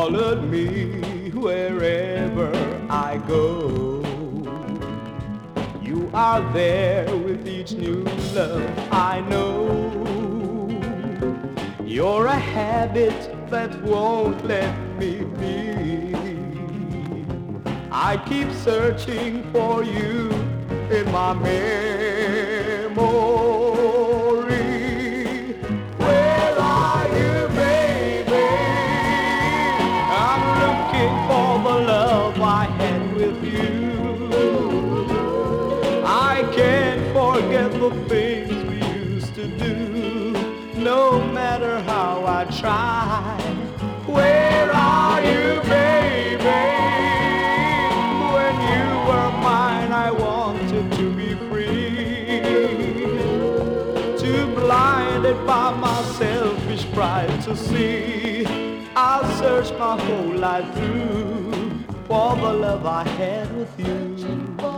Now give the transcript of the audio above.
followed me wherever I go. You are there with each new love I know. You're a habit that won't let me be. I keep searching for you in my memory. Where are you, baby? I'm looking for the love I had with you. I can't forget the things we used to do, no matter how I try. Where are you, baby? When you were mine, I wanted to be free. Too blinded by my selfish pride to see, I'll search my whole life through for the love I had with you.